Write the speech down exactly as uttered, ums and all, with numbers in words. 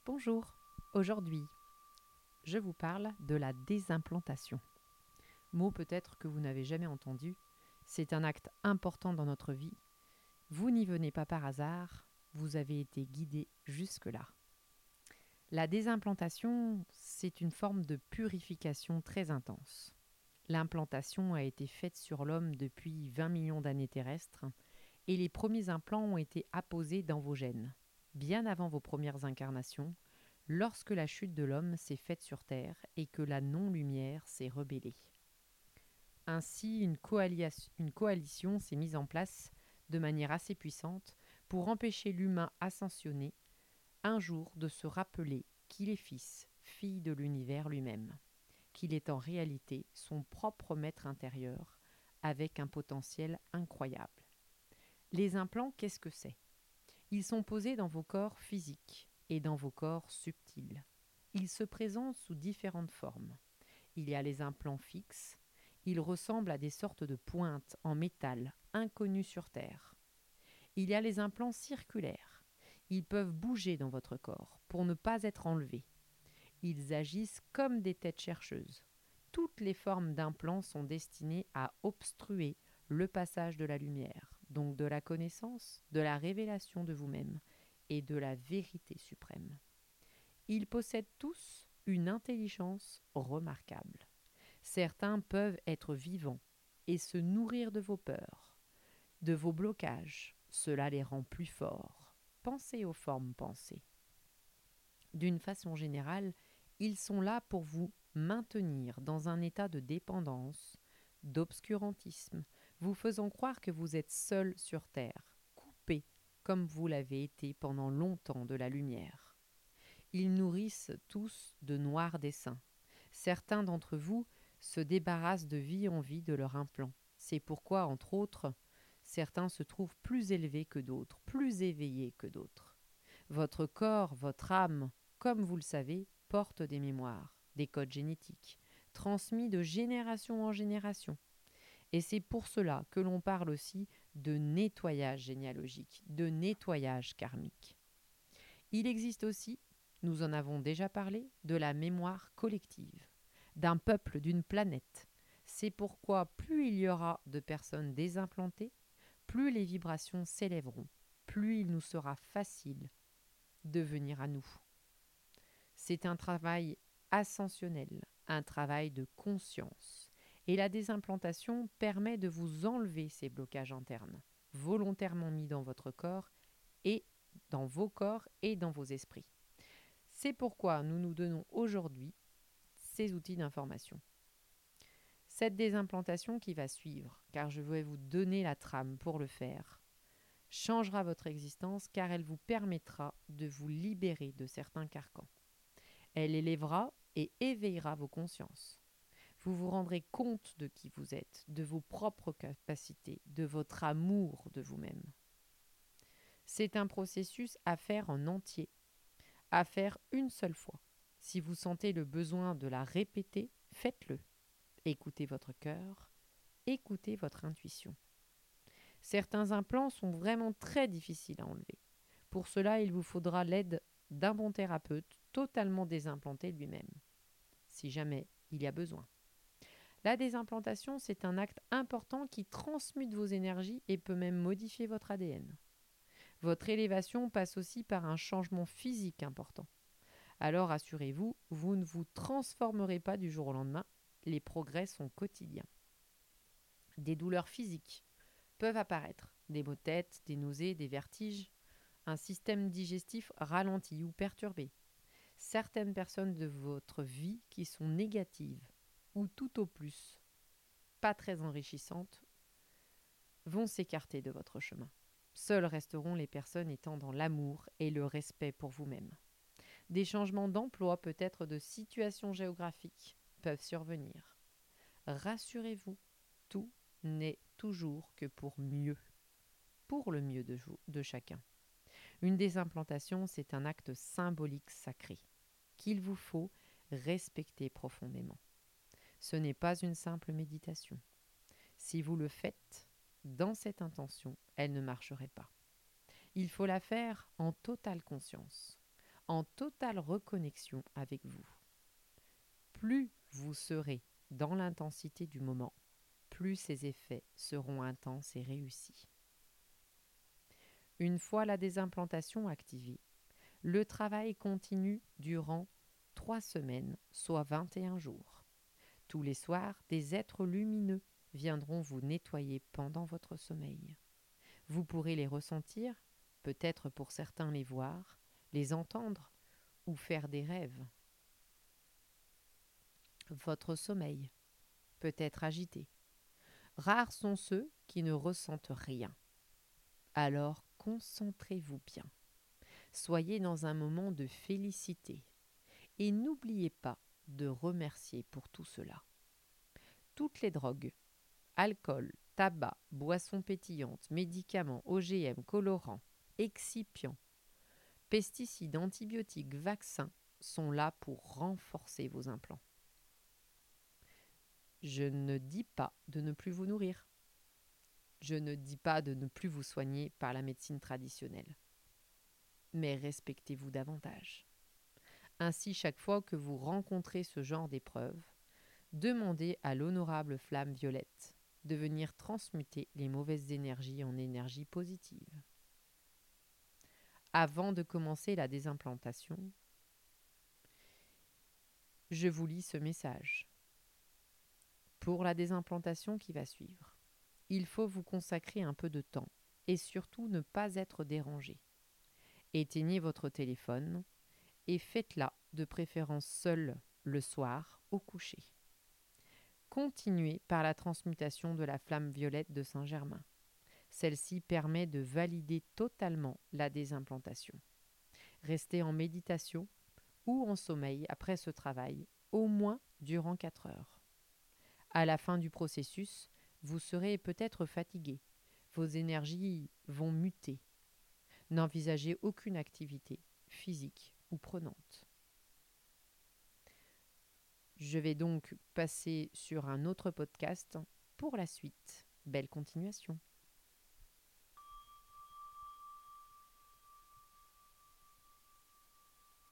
Bonjour, aujourd'hui, je vous parle de la désimplantation. Mot peut-être que vous n'avez jamais entendu, c'est un acte important dans notre vie. Vous n'y venez pas par hasard, vous avez été guidé jusque-là. La désimplantation, c'est une forme de purification très intense. L'implantation a été faite sur l'homme depuis vingt millions d'années terrestres et les premiers implants ont été apposés dans vos gènes, bien avant vos premières incarnations, lorsque la chute de l'homme s'est faite sur Terre et que la non-lumière s'est rebellée. Ainsi, une, coalia- une coalition s'est mise en place de manière assez puissante pour empêcher l'humain ascensionné un jour de se rappeler qu'il est fils, fille de l'univers lui-même, qu'il est en réalité son propre maître intérieur avec un potentiel incroyable. Les implants, qu'est-ce que c'est ? Ils sont posés dans vos corps physiques et dans vos corps subtils. Ils se présentent sous différentes formes. Il y a les implants fixes. Ils ressemblent à des sortes de pointes en métal inconnues sur Terre. Il y a les implants circulaires. Ils peuvent bouger dans votre corps pour ne pas être enlevés. Ils agissent comme des têtes chercheuses. Toutes les formes d'implants sont destinées à obstruer le passage de la lumière, donc de la connaissance, de la révélation de vous-même et de la vérité suprême. Ils possèdent tous une intelligence remarquable. Certains peuvent être vivants et se nourrir de vos peurs, de vos blocages. Cela les rend plus forts. Pensez aux formes pensées. D'une façon générale, ils sont là pour vous maintenir dans un état de dépendance, d'obscurantisme, vous faisant croire que vous êtes seul sur Terre, coupé comme vous l'avez été pendant longtemps de la lumière. Ils nourrissent tous de noirs desseins. Certains d'entre vous se débarrassent de vie en vie de leur implant. C'est pourquoi, entre autres, certains se trouvent plus élevés que d'autres, plus éveillés que d'autres. Votre corps, votre âme, comme vous le savez, porte des mémoires, des codes génétiques, transmis de génération en génération. Et c'est pour cela que l'on parle aussi de nettoyage généalogique, de nettoyage karmique. Il existe aussi, nous en avons déjà parlé, de la mémoire collective, d'un peuple, d'une planète. C'est pourquoi plus il y aura de personnes désimplantées, plus les vibrations s'élèveront, plus il nous sera facile de venir à nous. C'est un travail ascensionnel, un travail de conscience. Et la désimplantation permet de vous enlever ces blocages internes, volontairement mis dans votre corps et dans vos corps et dans vos esprits. C'est pourquoi nous nous donnons aujourd'hui ces outils d'information. Cette désimplantation qui va suivre, car je vais vous donner la trame pour le faire, changera votre existence car elle vous permettra de vous libérer de certains carcans. Elle élèvera et éveillera vos consciences. Vous vous rendrez compte de qui vous êtes, de vos propres capacités, de votre amour de vous-même. C'est un processus à faire en entier, à faire une seule fois. Si vous sentez le besoin de la répéter, faites-le. Écoutez votre cœur, écoutez votre intuition. Certains implants sont vraiment très difficiles à enlever. Pour cela, il vous faudra l'aide d'un bon thérapeute totalement désimplanté lui-même, si jamais il y a besoin. La désimplantation, c'est un acte important qui transmute vos énergies et peut même modifier votre A D N. Votre élévation passe aussi par un changement physique important. Alors assurez-vous, vous ne vous transformerez pas du jour au lendemain, les progrès sont quotidiens. Des douleurs physiques peuvent apparaître, des maux de tête, des nausées, des vertiges, un système digestif ralenti ou perturbé. Certaines personnes de votre vie qui sont négatives ou tout au plus pas très enrichissantes vont s'écarter de votre chemin. Seules resteront les personnes étant dans l'amour et le respect pour vous-même. Des changements d'emploi, peut-être de situation géographique, peuvent survenir. Rassurez-vous, tout n'est toujours que pour mieux, pour le mieux de, de chacun. Une désimplantation, c'est un acte symbolique sacré qu'il vous faut respecter profondément. Ce n'est pas une simple méditation. Si vous le faites dans cette intention, elle ne marcherait pas. Il faut la faire en totale conscience, en totale reconnexion avec vous. Plus vous serez dans l'intensité du moment, plus ces effets seront intenses et réussis. Une fois la désimplantation activée, le travail continue durant trois semaines, soit vingt et un jours. Tous les soirs, des êtres lumineux viendront vous nettoyer pendant votre sommeil. Vous pourrez les ressentir, peut-être pour certains les voir, les entendre ou faire des rêves. Votre sommeil peut être agité. Rares sont ceux qui ne ressentent rien. Alors concentrez-vous bien. Soyez dans un moment de félicité et n'oubliez pas de remercier pour tout cela. Toutes les drogues, alcool, tabac, boissons pétillantes, médicaments, O G M, colorants, excipients, pesticides, antibiotiques, vaccins sont là pour renforcer vos implants. Je ne dis pas de ne plus vous nourrir. Je ne dis pas de ne plus vous soigner par la médecine traditionnelle. Mais respectez-vous davantage. Ainsi, chaque fois que vous rencontrez ce genre d'épreuve, demandez à l'honorable flamme violette de venir transmuter les mauvaises énergies en énergies positives. Avant de commencer la désimplantation, je vous lis ce message. Pour la désimplantation qui va suivre, il faut vous consacrer un peu de temps et surtout ne pas être dérangé. Éteignez votre téléphone et faites-la de préférence seule le soir au coucher. Continuez par la transmutation de la flamme violette de Saint-Germain. Celle-ci permet de valider totalement la désimplantation. Restez en méditation ou en sommeil après ce travail, au moins durant quatre heures. À la fin du processus, vous serez peut-être fatigué. Vos énergies vont muter. N'envisagez aucune activité physique ou prenante. Je vais donc passer sur un autre podcast pour la suite. Belle continuation.